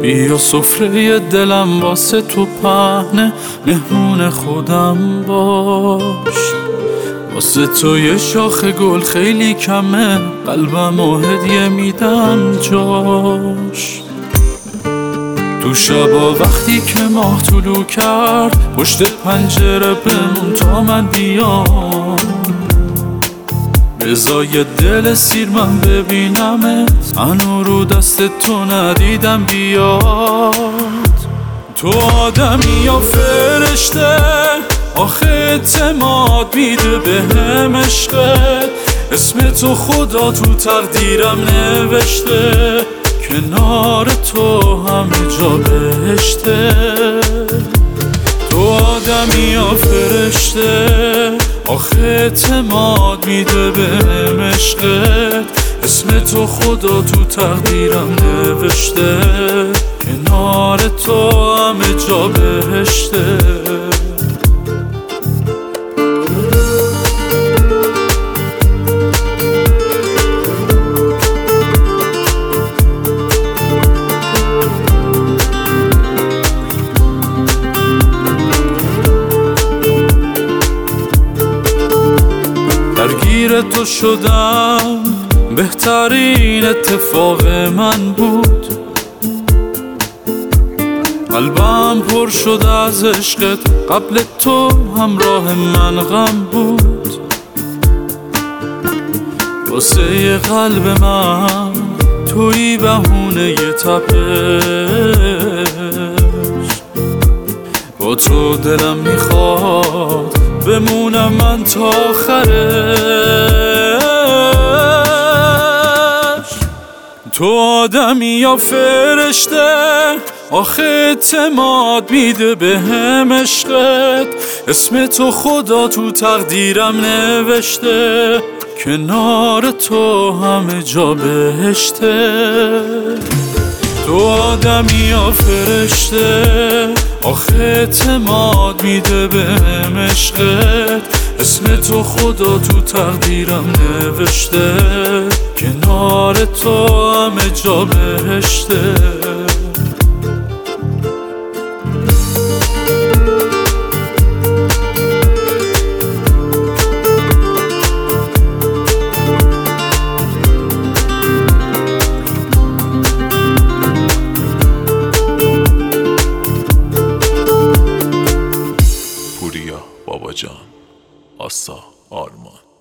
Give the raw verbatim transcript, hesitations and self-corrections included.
بیا سفره دلم واسه تو پهنه، مهمون خودم باش. واسه تو یه شاخه گل خیلی کمه، قلبم و هدیه میدم جاش. تو شبا وقتی که ماه طلوع کرد، پشت پنجره بمون تا من بیام. بزای دل سیر من ببینمت، هنو رو دست تو ندیدم بیاد. تو آدمی یا فرشته، آخه اعتماد میده به هم عشقت. اسم تو خدا تو تقدیرم نوشته، کنار تو همه جا بهشته. تو آدمی یا فرشته، آخه اعتماد میده به هم عشقت. اسم تو خدا تو تقدیرم نوشته، کنار تو همه جا بهشته. درگیر تو شدم، بهترین اتفاق من بود. قلبم پر شد از عشقت، قبل تو همراه من غم بود. واسه قلب من تویی بهونه ی تپش. با تو دلم میخواد بمونم من تا آخرش. تو آدمی یا فرشته، آخه اعتماد میده به هم عشقت. اسم تو خدا تو تقدیرم نوشته، کنار تو همه جا بهشته. تو آدمی یا فرشته، آخه اعتماد میده به هم عشقت. اسم تو خدا تو تقدیرم نوشته، کنار تو همه جا بهشته. پوریا بابا جان، آسا آرمان.